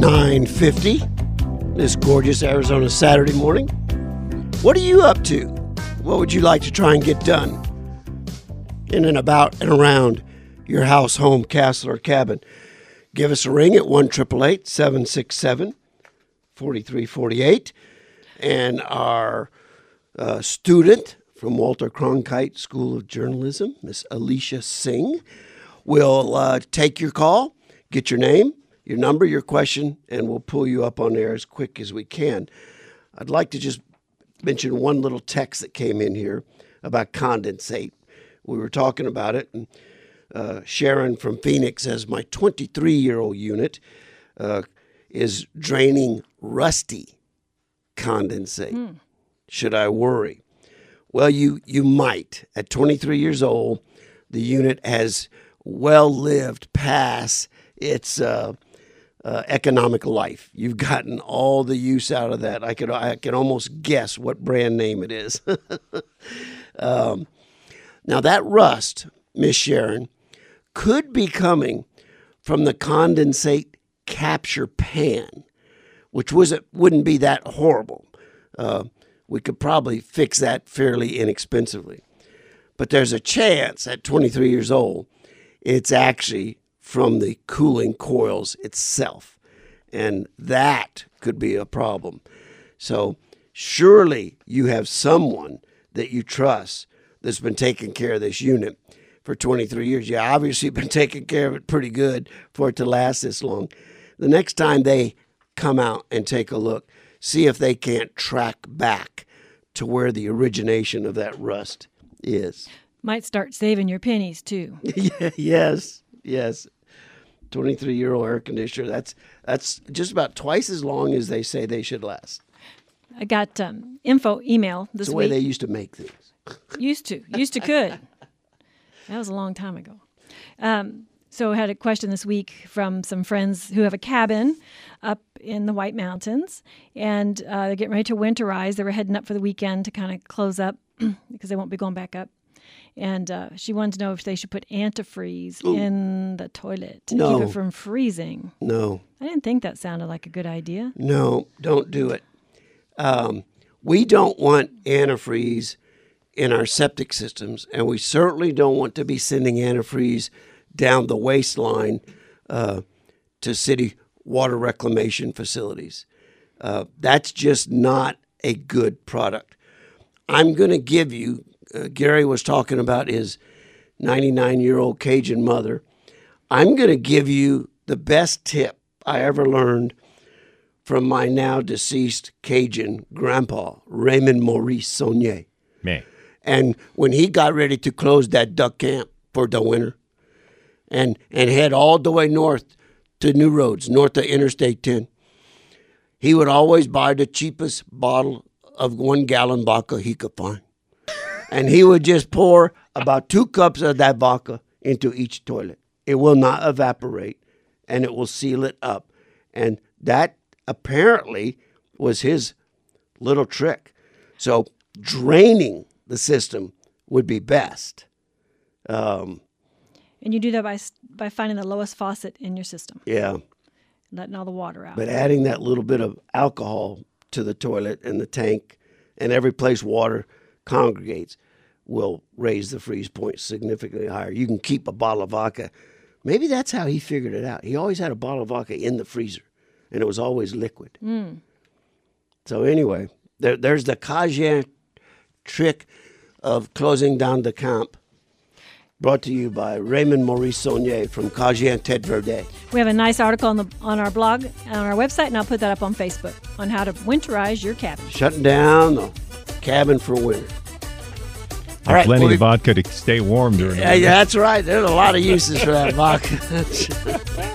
9:50 this gorgeous Arizona Saturday morning. What are you up to? What would you like to try and get done in and about and around your house, home, castle, or cabin? Give us a ring at 1-888-767-4348. And our student from Walter Cronkite School of Journalism, Miss Alicia Singh, will take your call, get your name, your number, your question, and we'll pull you up on air as quick as we can. I'd like to just mention one little text that came in here about condensate. We were talking about it, and Sharon from Phoenix says, my 23-year-old unit is draining rusty condensate. Should I worry? Well, you might. At 23 years old, the unit has well lived past its economic life. You've gotten all the use out of that. I could almost guess what brand name it is. Now that rust, Miss Sharon, could be coming from the condensate capture pan, which wouldn't be that horrible. We could probably fix that fairly inexpensively. But there's a chance at 23 years old, it's actually from the cooling coils itself. And that could be a problem. So surely you have someone that you trust that's been taking care of this unit for 23 years. You obviously been taking care of it pretty good for it to last this long. The next time they come out and take a look, see if they can't track back to where the origination of that rust is. Might start saving your pennies, too. Yes. 23-year-old air conditioner, that's just about twice as long as they say they should last. I got info email this week. It's the way they used to make things. Used to could. That was a long time ago. So I had a question this week from some friends who have a cabin up in the White Mountains, and they're getting ready to winterize. They were heading up for the weekend to kind of close up because they won't be going back up. And she wanted to know if they should put antifreeze in the toilet to keep it from freezing. No. I didn't think that sounded like a good idea. No, don't do it. We don't want antifreeze in our septic systems, and we certainly don't want to be sending antifreeze down the waistline to city water reclamation facilities. That's just not a good product. I'm going to give you, Gary was talking about his 99-year-old Cajun mother. I'm going to give you the best tip I ever learned from my now deceased Cajun grandpa, Raymond Maurice Saunier. Man. And when he got ready to close that duck camp for the winter and head all the way north to New Roads, north of Interstate 10, he would always buy the cheapest bottle of 1 gallon vodka he could find. And he would just pour about 2 cups of that vodka into each toilet. It will not evaporate, and it will seal it up. And that apparently was his little trick. So draining the system would be best. And you do that by finding the lowest faucet in your system. Yeah. Letting all the water out. But adding that little bit of alcohol to the toilet and the tank and every place water congregates will raise the freeze point significantly higher. You can keep a bottle of vodka. Maybe that's how he figured it out. He always had a bottle of vodka in the freezer, and it was always liquid. So anyway, there's the Cajun trick of closing down the camp, brought to you by Raymond Maurice Saunier from Cajun Tete Verde. We have a nice article on our blog, on our website, and I'll put that up on Facebook on how to winterize your cabin. Shutting down the cabin for winter. All right, plenty of vodka to stay warm during the winter. Yeah, that's right. There's a lot of uses for that vodka.